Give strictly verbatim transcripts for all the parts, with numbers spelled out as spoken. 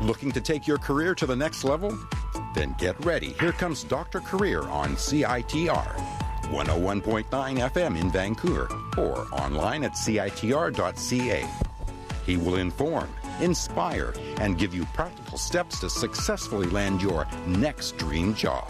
Looking to take your career to the next level? Then get ready. Here comes Doctor Career on C I T R, one oh one point nine F M in Vancouver, or online at C I T R dot C A. He will inform, inspire, and give you practical steps to successfully land your next dream job.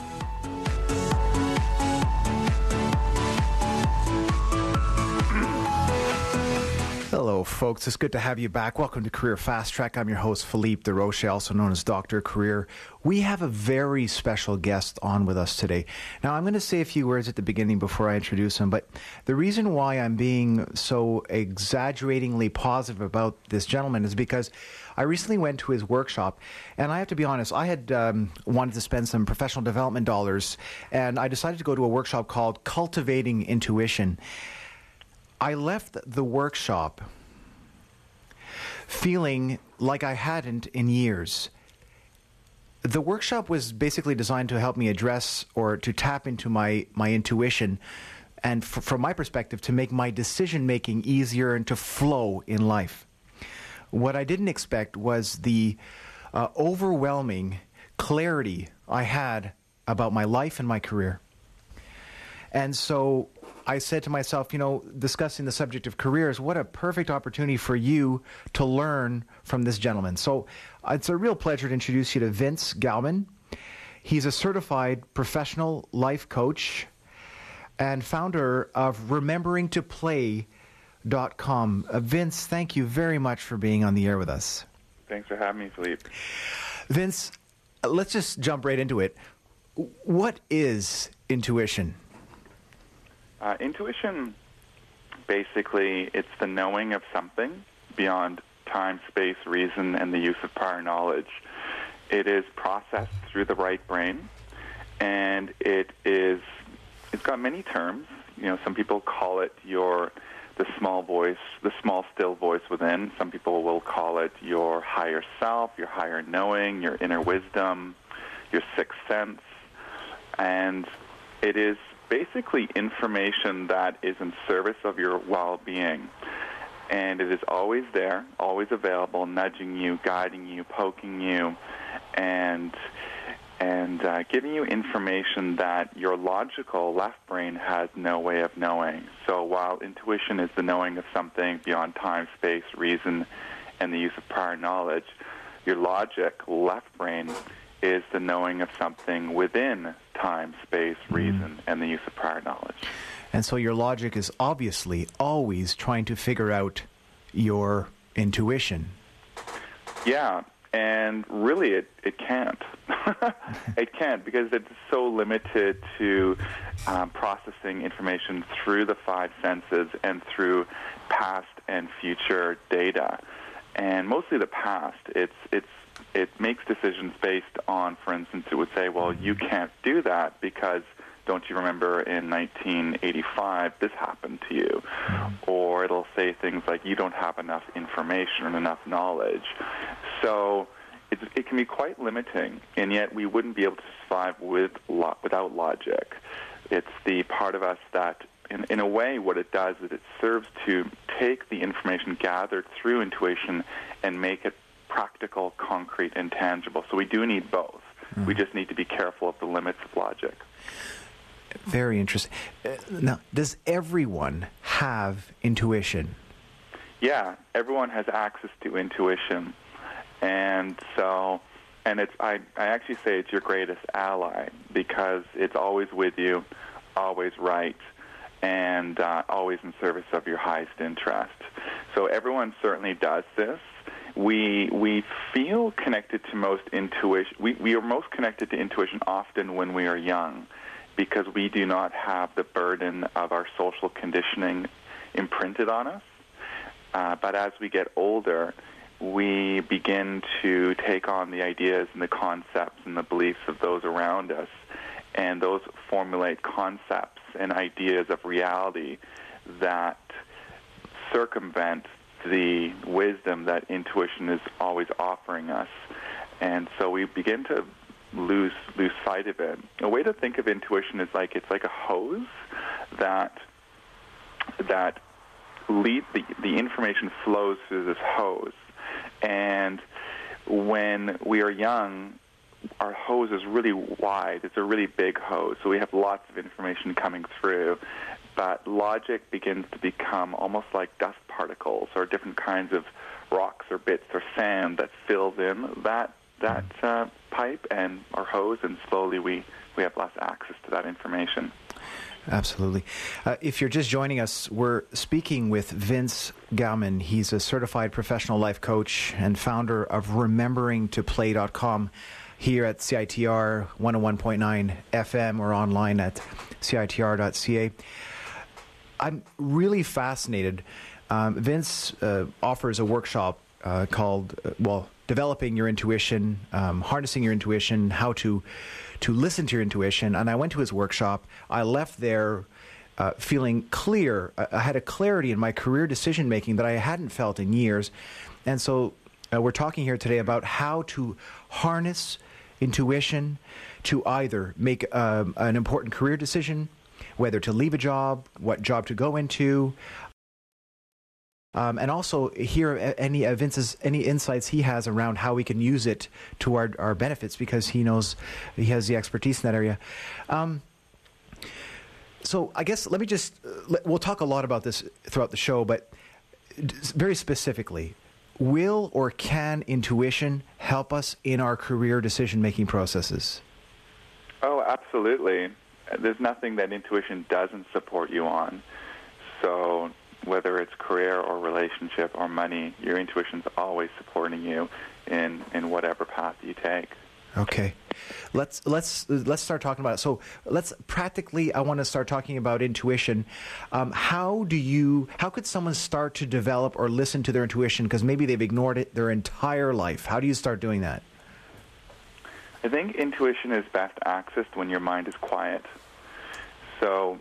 Hello, folks. It's good to have you back. Welcome to Career Fast Track. I'm your host, Philippe Desroches, also known as Doctor Career. We have a very special guest on with us today. Now, I'm going to say a few words at the beginning before I introduce him, but the reason why I'm being so exaggeratingly positive about this gentleman is because I recently went to his workshop, and I have to be honest, I had um, wanted to spend some professional development dollars, and I decided to go to a workshop called Cultivating Intuition. I left the workshop feeling like I hadn't in years. The workshop was basically designed to help me address or to tap into my, my intuition and, f- from my perspective, to make my decision-making easier and to flow in life. What I didn't expect was the uh, overwhelming clarity I had about my life and my career. And so I said to myself, you know, discussing the subject of careers, what a perfect opportunity for you to learn from this gentleman. So uh, it's a real pleasure to introduce you to Vince Galman. He's a certified professional life coach and founder of remembering to play dot com. Uh, Vince, thank you very much for being on the air with us. Thanks for having me, Philippe. Vince, let's just jump right into it. What is intuition? Uh, intuition, basically, it's the knowing of something beyond time, space, reason, and the use of prior knowledge. It is processed through the right brain, and it is, it's got many terms. You know, some people call it your, the small voice, the small, still voice within. Some people will call it your higher self, your higher knowing, your inner wisdom, your sixth sense, and it is basically information that is in service of your well-being. And it is always there, always available, nudging you, guiding you, poking you, and and uh, giving you information that your logical left brain has no way of knowing. So while intuition is the knowing of something beyond time, space, reason, and the use of prior knowledge, your logic left brain is the knowing of something within time, space, reason, and the use of prior knowledge. And so your logic is obviously always trying to figure out your intuition. Yeah, and really it, it can't. It can't because it's so limited to um, processing information through the five senses and through past and future data. And mostly the past. It's it's It makes decisions based on, for instance, it would say, well, you can't do that because, don't you remember, in nineteen eighty-five, this happened to you. Or it'll say things like, you don't have enough information or enough knowledge. So it, it can be quite limiting, and yet we wouldn't be able to survive with lo- without logic. It's the part of us that, in, in a way, what it does is it serves to take the information gathered through intuition and make it practical, concrete, and tangible. So we do need both. Mm. We just need to be careful of the limits of logic. Very interesting. Uh, now, does everyone have intuition? Yeah, everyone has access to intuition. And so, and it's I, I actually say it's your greatest ally because it's always with you, always right, and uh, always in service of your highest interest. So everyone certainly does this. We we feel connected to most intuition. We, we are most connected to intuition often when we are young because we do not have the burden of our social conditioning imprinted on us. Uh, but as we get older, we begin to take on the ideas and the concepts and the beliefs of those around us, and those formulate concepts and ideas of reality that circumvent the wisdom that intuition is always offering us. And so we begin to lose lose sight of it. A way to think of intuition is like it's like a hose that that lead the, the information flows through this hose. And when we are young, our hose is really wide. It's a really big hose, so we have lots of information coming through. But logic begins to become almost like dust particles or different kinds of rocks or bits or sand that fills in that that uh, pipe and our hose, and slowly we, we have less access to that information. Absolutely. Uh, if you're just joining us, we're speaking with Vince Gauman. He's a certified professional life coach and founder of remembering to play dot com here at C I T R one oh one point nine F M or online at C I T R dot C A. I'm really fascinated. Um, Vince uh, offers a workshop uh, called, uh, well, Developing Your Intuition, um, Harnessing Your Intuition, How to to Listen to Your Intuition. And I went to his workshop. I left there uh, feeling clear. I, I had a clarity in my career decision-making that I hadn't felt in years. And so uh, we're talking here today about how to harness intuition to either make um, an important career decision, whether to leave a job, what job to go into, um, and also hear any uh, Vince's any insights he has around how we can use it to our, our benefits, because he knows he has the expertise in that area. Um, so I guess let me just uh, let, we'll talk a lot about this throughout the show, but very specifically, will or can intuition help us in our career decision-making processes? Oh, absolutely. There's nothing that intuition doesn't support you on. So whether it's career or relationship or money, your intuition's always supporting you in, in whatever path you take. Okay. Let's let's let's start talking about it. So let's practically I want to start talking about intuition. Um, how do you how could someone start to develop or listen to their intuition, because maybe they've ignored it their entire life? How do you start doing that? I think intuition is best accessed when your mind is quiet. So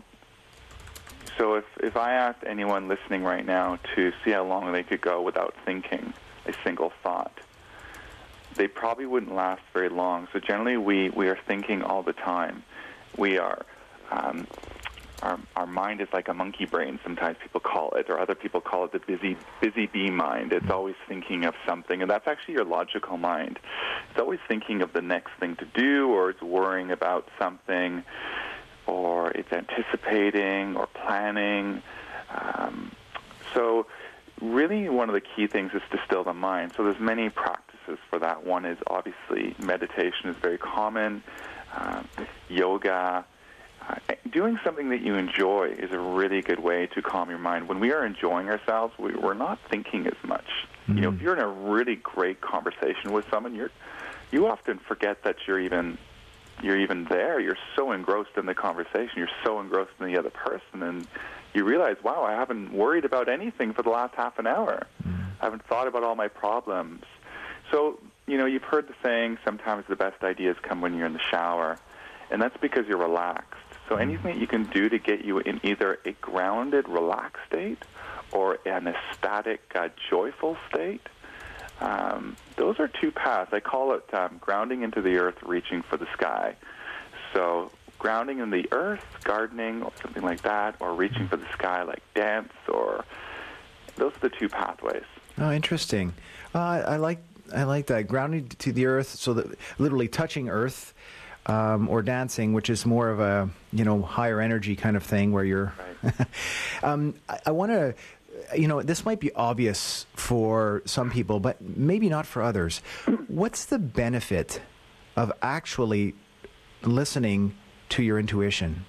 so if, if I asked anyone listening right now to see how long they could go without thinking a single thought, they probably wouldn't last very long. So generally we, we are thinking all the time. We are, um, our, our mind is like a monkey brain, sometimes people call it, or other people call it the busy busy bee mind. It's always thinking of something, and that's actually your logical mind. It's always thinking of the next thing to do, or it's worrying about something, or it's anticipating or planning. Um, so really one of the key things is to still the mind. So there's many practices for that. One is obviously meditation is very common, um, yoga. Uh, doing something that you enjoy is a really good way to calm your mind. When we are enjoying ourselves, we, we're not thinking as much. Mm-hmm. You know, if you're in a really great conversation with someone, you're you often forget that you're even you're even there. You're so engrossed in the conversation. You're so engrossed in the other person, and you realize, wow, I haven't worried about anything for the last half an hour. Mm. I haven't thought about all my problems. So, you know, you've heard the saying, sometimes the best ideas come when you're in the shower, and that's because you're relaxed. So anything that you can do to get you in either a grounded, relaxed state or an ecstatic, uh, joyful state, um, those are two paths. I call it um, grounding into the earth, reaching for the sky. So grounding in the earth, gardening, or something like that, or reaching for the sky like dance, or those are the two pathways. Oh, interesting. Uh, I, I like I like that, grounding to the earth, so that literally touching earth, um, or dancing, which is more of a you know higher energy kind of thing where you're. Right. um, I, I want to. You know, this might be obvious for some people, but maybe not for others. What's the benefit of actually listening to your intuition?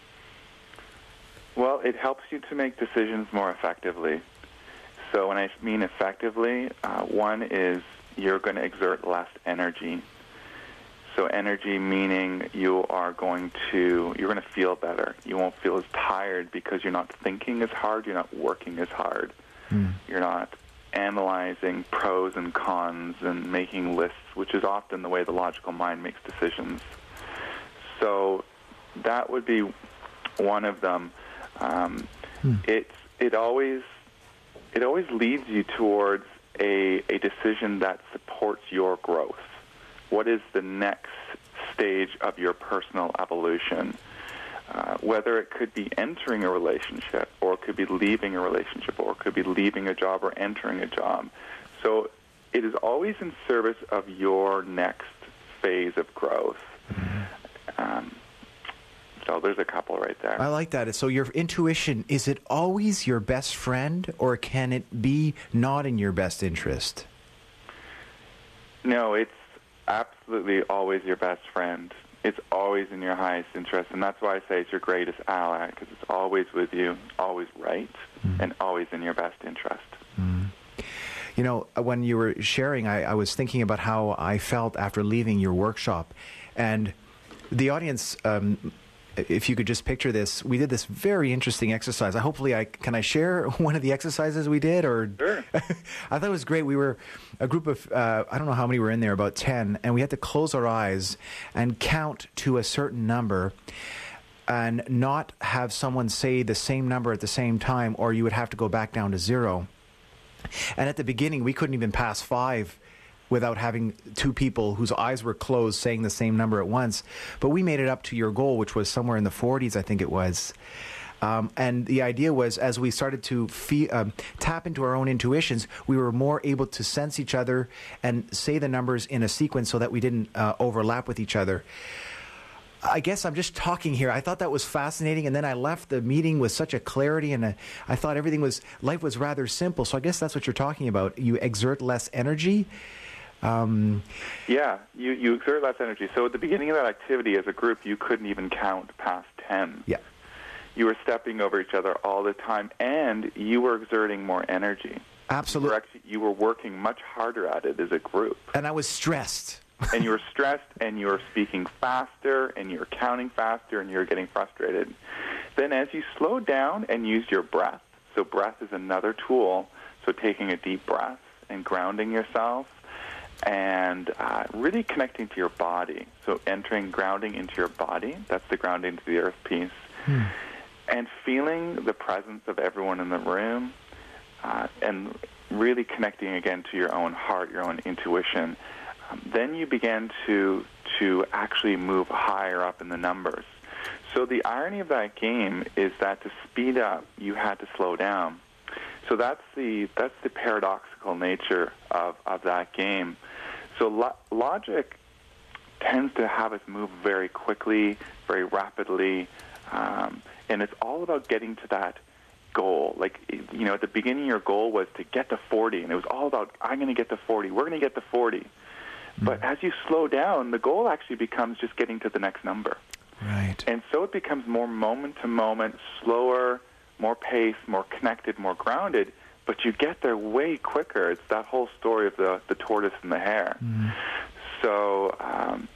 Well, it helps you to make decisions more effectively. So when I mean effectively, uh, one is you're going to exert less energy. So energy meaning you are going to, you're going to feel better. You won't feel as tired because you're not thinking as hard, you're not working as hard. Mm. You're not analyzing pros and cons and making lists, which is often the way the logical mind makes decisions. So that would be one of them. Um, mm. It's it always it always leads you towards a a decision that supports your growth. What is the next stage of your personal evolution? Uh, whether it could be entering a relationship, or it could be leaving a relationship, or it could be leaving a job or entering a job. So it is always in service of your next phase of growth. Mm-hmm. Um, so there's a couple right there. I like that. So your intuition, is it always your best friend, or can it be not in your best interest? No, it's absolutely always your best friend. It's always in your highest interest, and that's why I say it's your greatest ally, because it's always with you, always right, mm. and always in your best interest. Mm. You know, when you were sharing, I, I was thinking about how I felt after leaving your workshop, and the audience, um, if you could just picture this, we did this very interesting exercise. I, hopefully, I can I share one of the exercises we did? Or Sure. I thought it was great. We were a group of, uh, I don't know how many were in there, about ten, and we had to close our eyes and count to a certain number and not have someone say the same number at the same time, or you would have to go back down to zero. And at the beginning, we couldn't even pass five without having two people whose eyes were closed saying the same number at once. But we made it up to your goal, which was somewhere in the forties, I think it was. Um, and the idea was, as we started to fee- um, tap into our own intuitions, we were more able to sense each other and say the numbers in a sequence so that we didn't uh, overlap with each other. I guess I'm just talking here. I thought that was fascinating, and then I left the meeting with such a clarity, and a, I thought everything was, life was rather simple. So I guess that's what you're talking about. You exert less energy. Um, yeah, you, you exert less energy. So at the beginning of that activity, as a group, you couldn't even count past ten. Yeah. You were stepping over each other all the time, and you were exerting more energy. Absolutely. You were, actually, you were working much harder at it as a group. And I was stressed. And you were stressed, and you were speaking faster, and you were counting faster, and you were getting frustrated. Then as you slowed down and used your breath, so breath is another tool, so taking a deep breath and grounding yourself, and uh, really connecting to your body. So entering, grounding into your body, that's the grounding to the earth piece. Hmm. And feeling the presence of everyone in the room, uh, and really connecting again to your own heart, your own intuition. Um, then you began to to actually move higher up in the numbers. So the irony of that game is that to speed up, you had to slow down. So that's the that's the paradoxical nature of, of that game. So lo- logic tends to have us move very quickly, very rapidly, um, and it's all about getting to that goal. Like, you know, at the beginning, your goal was to get to forty, and it was all about, I'm going to get to forty, we're going to get to forty. Mm-hmm. But as you slow down, the goal actually becomes just getting to the next number. Right. And so it becomes more moment to moment, slower, more pace, more connected, more grounded, but you get there way quicker. It's that whole story of the, the tortoise and the hare. Mm-hmm. So, um,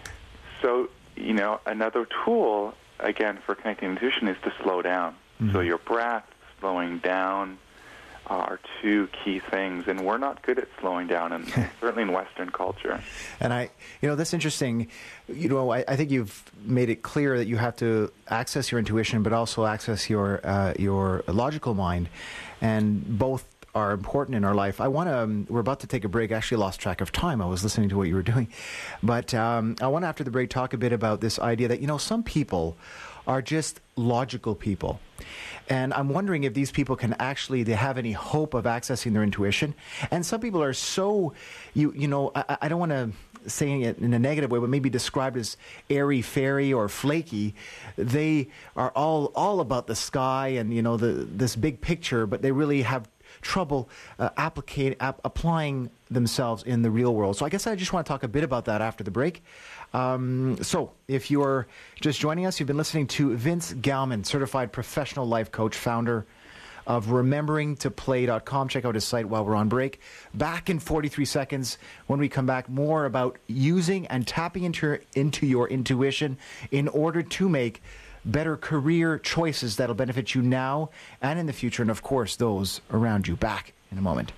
so, you know, another tool, again, for connecting intuition is to slow down. Mm-hmm. So your breath, slowing down are two key things, and we're not good at slowing down, and certainly in Western culture. And I, you know, that's interesting. You know, I, I think you've made it clear that you have to access your intuition, but also access your uh, your logical mind, and both are important in our life. I want to. Um, we're about to take a break. I actually lost track of time. I was listening to what you were doing, but um, I want to, after the break, talk a bit about this idea that, you know, some people are just logical people. And I'm wondering if these people can actually, they have any hope of accessing their intuition. And some people are so, you you know, I, I don't want to say it in a negative way, but maybe described as airy-fairy or flaky. They are all all about the sky and, you know, the this big picture, but they really have trouble uh, applicate, ap- applying themselves in the real world. So I guess I just want to talk a bit about that after the break. Um, so if you're just joining us, you've been listening to Vince Gallman, certified professional life coach, founder of remembering to play dot com. Check out his site while we're on break. Back in forty-three seconds. When we come back, more about using and tapping into your, into your intuition in order to make better career choices that'll benefit you now and in the future, and of course those around you. Back in a moment.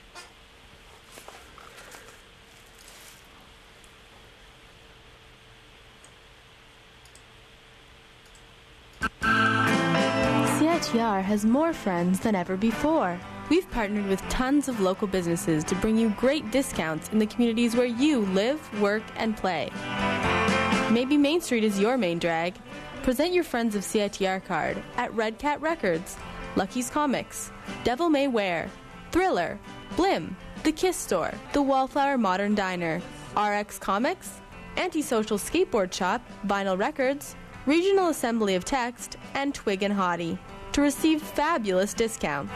C I T R has more friends than ever before. We've partnered with tons of local businesses to bring you great discounts in the communities where you live, work, and play. Maybe Main Street is your main drag. Present your Friends of C I T R card at Red Cat Records, Lucky's Comics, Devil May Wear, Thriller, Blim, The Kiss Store, The Wallflower Modern Diner, R X Comics, Antisocial Skateboard Shop, Vinyl Records, Regional Assembly of Text, and Twig and Hottie to receive fabulous discounts.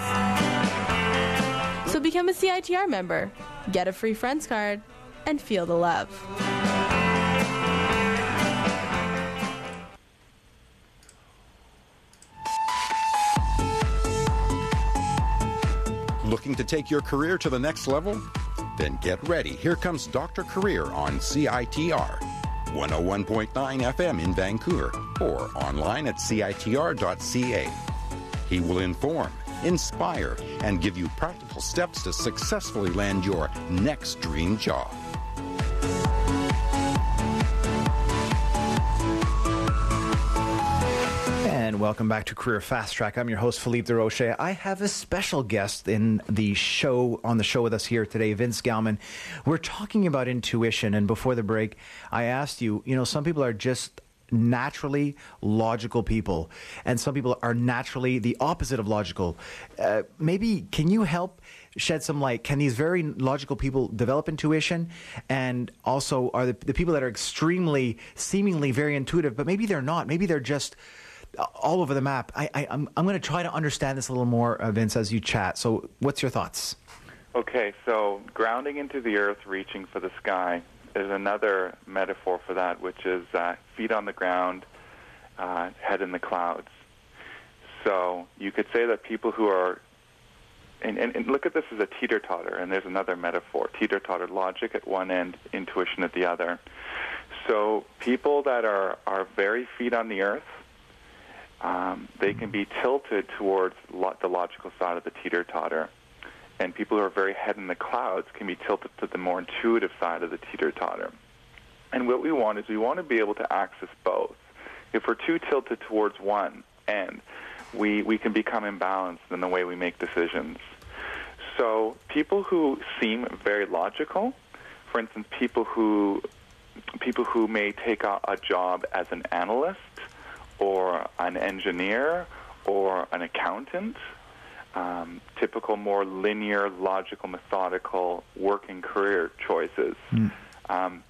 So become a C I T R member, get a free Friends card, and feel the love. Looking to take your career to the next level? Then get ready. Here comes Doctor Career on C I T R, one oh one point nine F M in Vancouver, or online at C I T R dot C A. He will inform, inspire, and give you practical steps to successfully land your next dream job. And welcome back to Career Fast Track. I'm your host, Philippe Desrochers. I have a special guest in the show, on the show with us here today, Vince Gallman. We're talking about intuition, and before the break, I asked you, you know, some people are just naturally logical people, and some people are naturally the opposite of logical. Uh, maybe, can you help shed some light? Can these very logical people develop intuition? And also, are the, the people that are extremely, seemingly very intuitive, but maybe they're not, maybe they're just all over the map? I, I, I'm, I'm going to try to understand this a little more, uh, Vince, as you chat. So what's your thoughts? Okay, so grounding into the earth, reaching for the sky is another metaphor for that, which is uh, feet on the ground, uh, head in the clouds. So you could say that people who are, and, and, and look at this as a teeter-totter, and there's another metaphor, teeter-totter, logic at one end, intuition at the other. So people that are, are very feet on the earth, Um, they can be tilted towards lo- the logical side of the teeter-totter. And people who are very head in the clouds can be tilted to the more intuitive side of the teeter-totter. And what we want is we want to be able to access both. If we're too tilted towards one end, we, we can become imbalanced in the way we make decisions. So people who seem very logical, for instance, people who, people who may take a, a job as an analyst, or an engineer, or an accountant, um, typical more linear, logical, methodical working career choices. Mm. Um,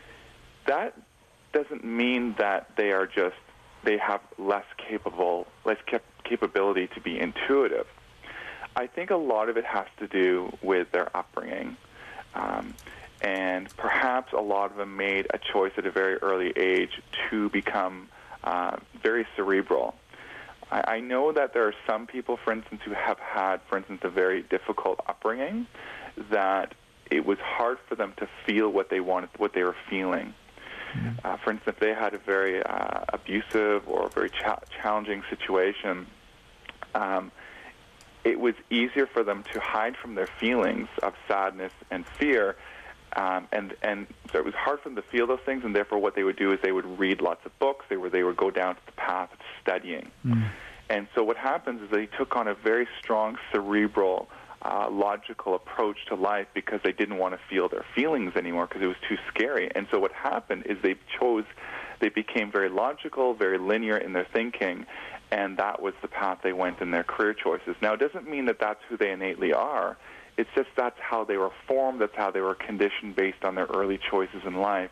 that doesn't mean that they are just, they have less capable, less cap- capability to be intuitive. I think a lot of it has to do with their upbringing. Um, and perhaps a lot of them made a choice at a very early age to become Uh, very cerebral. I, I know that there are some people, for instance, who have had, for instance, a very difficult upbringing, that it was hard for them to feel what they wanted, what they were feeling. Mm-hmm. Uh, for instance, if they had a very uh, abusive or very cha- challenging situation, um, it was easier for them to hide from their feelings of sadness and fear. Um, and, and so it was hard for them to feel those things, and therefore what they would do is they would read lots of books. They, were, they would go down to the path of studying. Mm. And so what happens is they took on a very strong cerebral, uh, logical approach to life because they didn't want to feel their feelings anymore because it was too scary. And so what happened is they chose, they became very logical, very linear in their thinking, and that was the path they went in their career choices. Now, it doesn't mean that that's who they innately are. It's just that's how they were formed, that's how they were conditioned based on their early choices in life.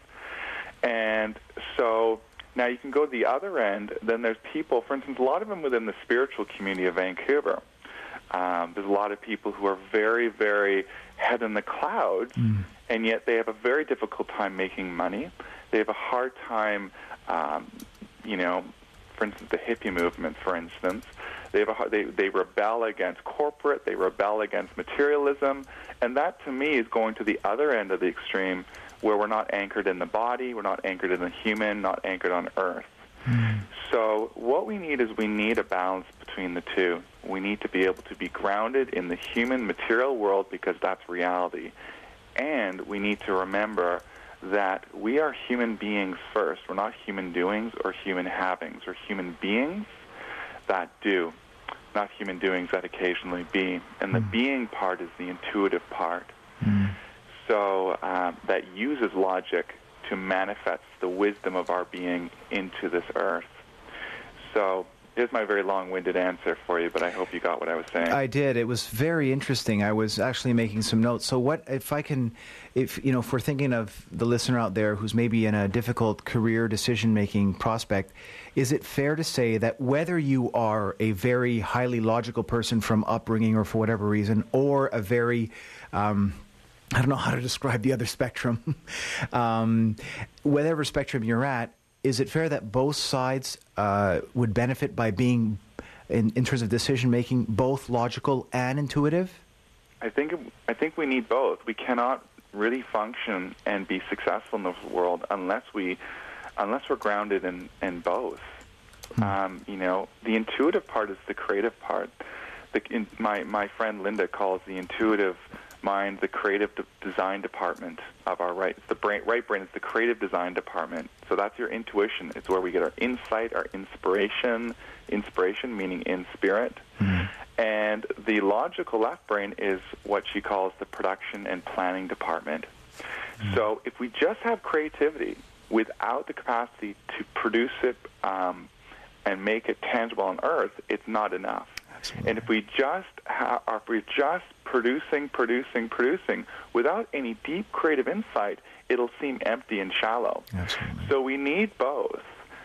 And so now you can go to the other end. Then there's people, for instance, a lot of them within the spiritual community of Vancouver. Um, there's a lot of people who are very, very head in the clouds, mm. and yet they have a very difficult time making money. They have a hard time, um, you know, for instance, the hippie movement, for instance. They, have a, they, they rebel against corporate, they rebel against materialism, and that, to me, is going to the other end of the extreme, where we're not anchored in the body, we're not anchored in the human, not anchored on earth. Mm. So what we need is we need a balance between the two. We need to be able to be grounded in the human material world because that's reality. And we need to remember that we are human beings first. We're not human doings or human havings. We're human beings that do, not human doings that occasionally be. And the mm. being part is the intuitive part. Mm. So um, that uses logic to manifest the wisdom of our being into this earth. So Here's my very long-winded answer for you, but I hope you got what I was saying. I did. It was very interesting. I was actually making some notes. So what, if I can, if, you know, if we're thinking of the listener out there who's maybe in a difficult career decision-making prospect, is it fair to say that whether you are a very highly logical person from upbringing or for whatever reason, or a very, um, I don't know how to describe the other spectrum, um, whatever spectrum you're at, is it fair that both sides uh, would benefit by being, in, in terms of decision-making, both logical and intuitive? I think I think we need both. We cannot really function and be successful in this world unless we, unless we're grounded in, in both. Hmm. Um, you know, the intuitive part is the creative part. The, in, my my friend Linda calls the intuitive mind the creative de- design department of our right. It's the brain, right brain is the creative design department. So that's your intuition. It's where we get our insight, our inspiration, inspiration meaning in spirit. Mm-hmm. And the logical left brain is what she calls the production and planning department. Mm-hmm. So if we just have creativity without the capacity to produce it um, and make it tangible on earth, it's not enough. Absolutely. And if we just ha- if we're just producing, producing, producing without any deep creative insight, it'll seem empty and shallow. Absolutely. So we need both.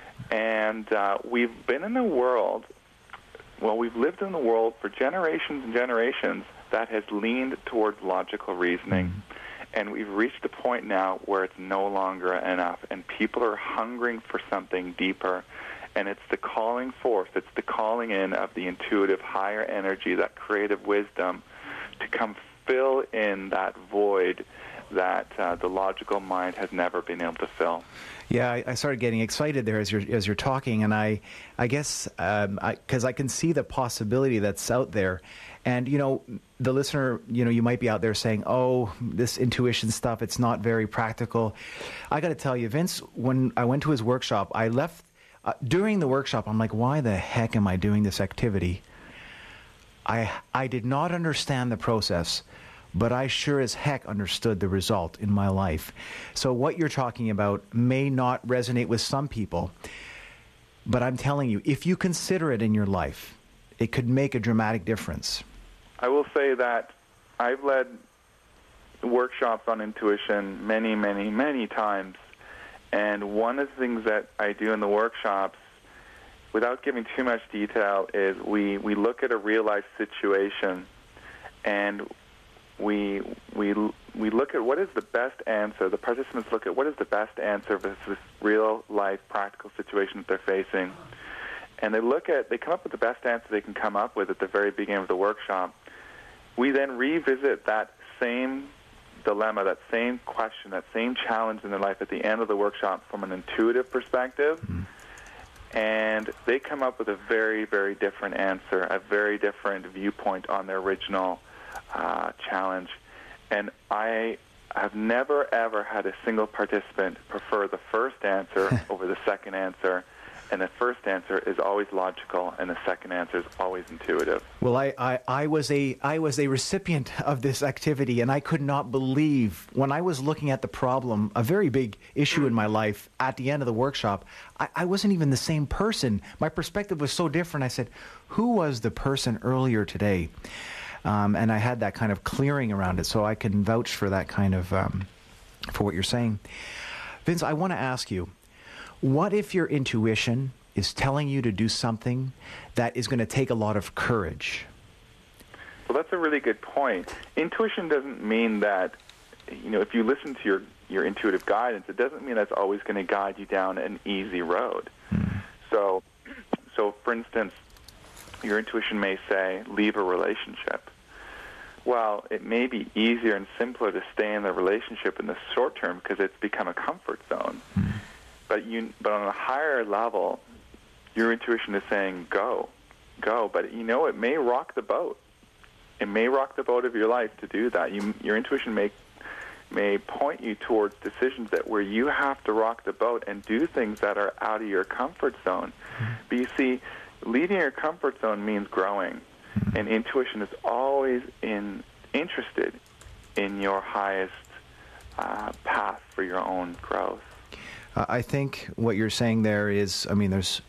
And uh, we've been in a world, well, we've lived in a world for generations and generations that has leaned towards logical reasoning. Mm-hmm. And we've reached a point now where it's no longer enough, and people are hungering for something deeper. And it's the calling forth, it's the calling in of the intuitive higher energy, that creative wisdom, to come fill in that void that uh, the logical mind has never been able to fill. Yeah, I, I started getting excited there as you're as you're talking, and I, I guess um, I because I can see the possibility that's out there, and you know, the listener, you know, you might be out there saying, "Oh, this intuition stuff, it's not very practical." I got to tell you, Vince, when I went to his workshop, I left uh, during the workshop. I'm like, "Why the heck am I doing this activity?" I I did not understand the process, but I sure as heck understood the result in my life. So what you're talking about may not resonate with some people, but I'm telling you, if you consider it in your life, it could make a dramatic difference. I will say that I've led workshops on intuition many, many, many times, and one of the things that I do in the workshops, without giving too much detail, is we, we look at a real-life situation, and we we we look at what is the best answer. The participants look at what is the best answer for this real-life, practical situation that they're facing, and they look at, they come up with the best answer they can come up with at the very beginning of the workshop. We then revisit that same dilemma, that same question, that same challenge in their life at the end of the workshop from an intuitive perspective. Mm-hmm. And they come up with a very, very different answer, a very different viewpoint on their original uh, challenge. And I have never, ever had a single participant prefer the first answer over the second answer. And the first answer is always logical, and the second answer is always intuitive. Well, I, I, I was a I was a recipient of this activity, and I could not believe when I was looking at the problem, a very big issue in my life, at the end of the workshop, I, I wasn't even the same person. My perspective was so different. I said, who was the person earlier today? Um, and I had that kind of clearing around it, so I can vouch for that kind of, um, for what you're saying. Vince, I want to ask you, what if your intuition is telling you to do something that is going to take a lot of courage? Well, that's a really good point. Intuition doesn't mean that, you know, if you listen to your, your intuitive guidance, it doesn't mean that's always going to guide you down an easy road. Hmm. So, so, for instance, your intuition may say, leave a relationship. Well, it may be easier and simpler to stay in the relationship in the short term because it's become a comfort zone. Hmm. But you, but on a higher level, your intuition is saying, go, go. But, you know, it may rock the boat. It may rock the boat of your life to do that. You, your intuition may may point you towards decisions that where you have to rock the boat and do things that are out of your comfort zone. Mm-hmm. But you see, leaving your comfort zone means growing. Mm-hmm. And intuition is always in interested in your highest uh, path for your own growth. Uh, I think what you're saying there is, I mean, there's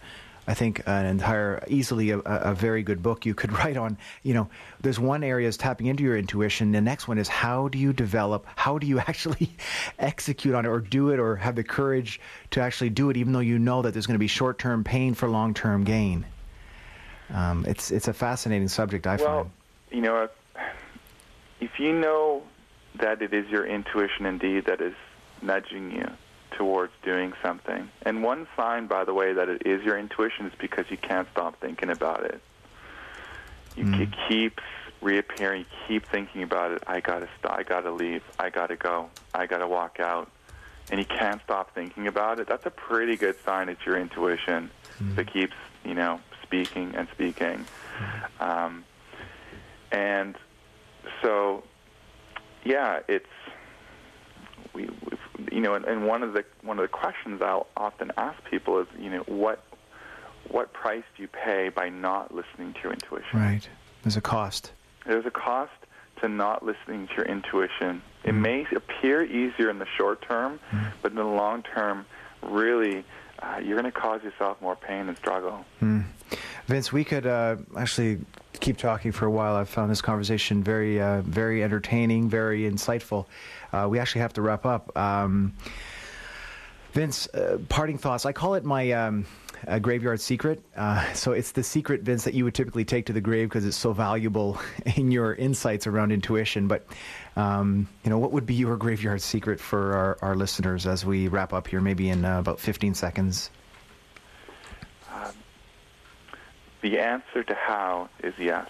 I think an entire, easily a, a very good book you could write on, you know, there's one area is tapping into your intuition. The next one is how do you develop, how do you actually execute on it or do it or have the courage to actually do it even though you know that there's going to be short-term pain for long-term gain. Um, it's, it's a fascinating subject, I well, find. You know, if you know that it is your intuition indeed that is nudging you towards doing something. And one sign, by the way, that it is your intuition is because you can't stop thinking about it. You, Mm. It keeps reappearing. You keep thinking about it. I gotta stop. I gotta leave. I gotta go. I gotta walk out. And you can't stop thinking about it. That's a pretty good sign it's your intuition Mm. that keeps, you know, speaking and speaking. Mm. Um, and so, yeah, it's. We, we've, you know, and, and one of the one of the questions I'll often ask people is, you know, what what price do you pay by not listening to your intuition? Right. There's a cost. There's a cost to not listening to your intuition. It Mm. may appear easier in the short term, Mm. but in the long term, really, uh, you're going to cause yourself more pain and struggle. Mm. Vince, we could uh, actually keep talking for a while. I've found this conversation very, uh, very entertaining, very insightful. Uh, we actually have to wrap up. Um, Vince, uh, parting thoughts. I call it my um, uh, graveyard secret. Uh, so it's the secret, Vince, that you would typically take to the grave because it's so valuable in your insights around intuition. But, um, you know, what would be your graveyard secret for our, our listeners as we wrap up here, maybe in uh, about fifteen seconds? Um, the answer to how is yes.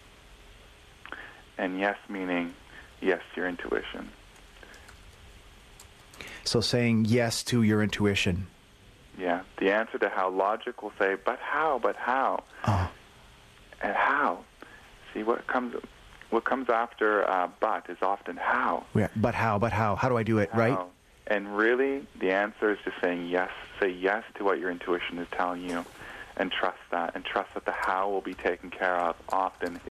And yes meaning yes to your intuition. So saying yes to your intuition. Yeah. The answer to how, logic will say, but how, but how? Oh. And how? See, what comes what comes after uh, but is often how. Yeah, but how, but how? How do I do it, How. right? And really, the answer is just saying yes. Say yes to what your intuition is telling you and trust that. And trust that the how will be taken care of often